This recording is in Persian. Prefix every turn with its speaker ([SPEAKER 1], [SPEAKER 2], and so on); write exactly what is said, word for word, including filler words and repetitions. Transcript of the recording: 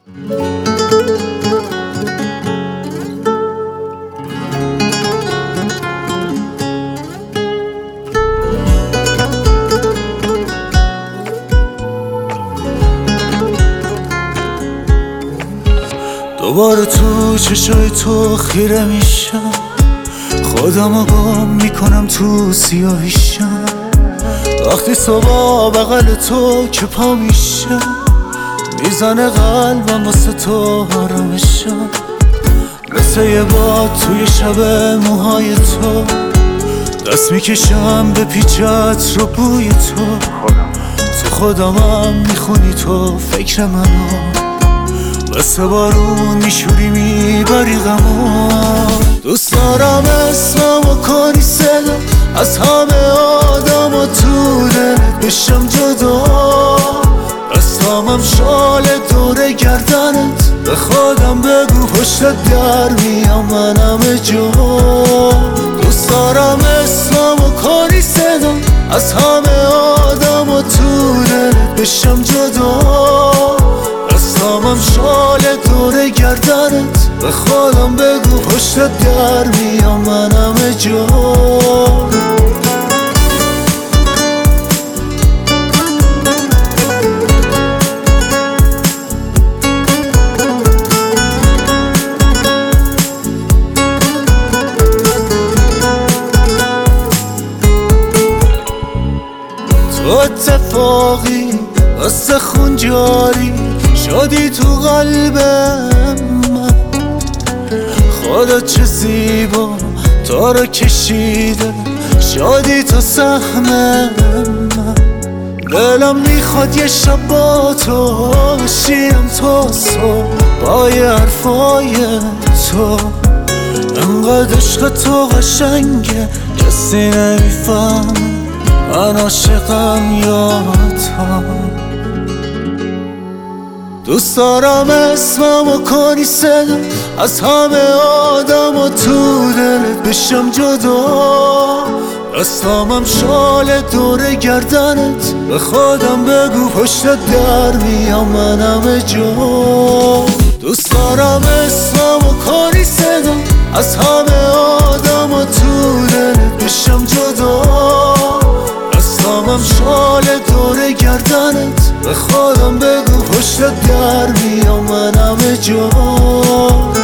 [SPEAKER 1] دوباره تو چشای تو خیره میشم، خودمو گم میکنم تو سیاهیشم. وقتی صبح بغل تو که پا میشم، میزنه قلبم واسه تو آرامشم. مثل یه باد توی شب موهای تو، دست میکشم به پیچت رو بوی تو. تو خودمم میخونی تو فکر منو، مثل بارون میشوری میبری غمو. دوست دارم اسممو کنی صدا از همه آدم و تو دلت بشم جدا. دستامم شال دور گردنت، به خودم بگو پشتت در میام من همه جا. دوست دارم اسممو کنی صدا از همه آدم و تو دلت بشم جدا. دستامم شال دور گردنت، به خودم بگو پشتت در میام من همه جا. تو اتفاقی واسه خون جاری شدی تو قلبم من. خدا چه زیبا تو رو کشیده شدی تو سهم من. دلم میخواد یه شب با تو بشیم تا صبح، با یه حرفای تو. انقدر عشق تو قشنگه کسی نمیفهم من عاشقم یا تو. دوست دارم اسممو کنی صدا از همه آدم و تو دلت بشم جدا. دستامم شال دور گردنت، به خودم بگو پشتت در میام من همه جا. دوست دارم اسممو کنی صدا از همه آدم و تو دلت بشم جدا. دستامم شال دور گردنت، به خودم بگو پشتت در میام من همه جا.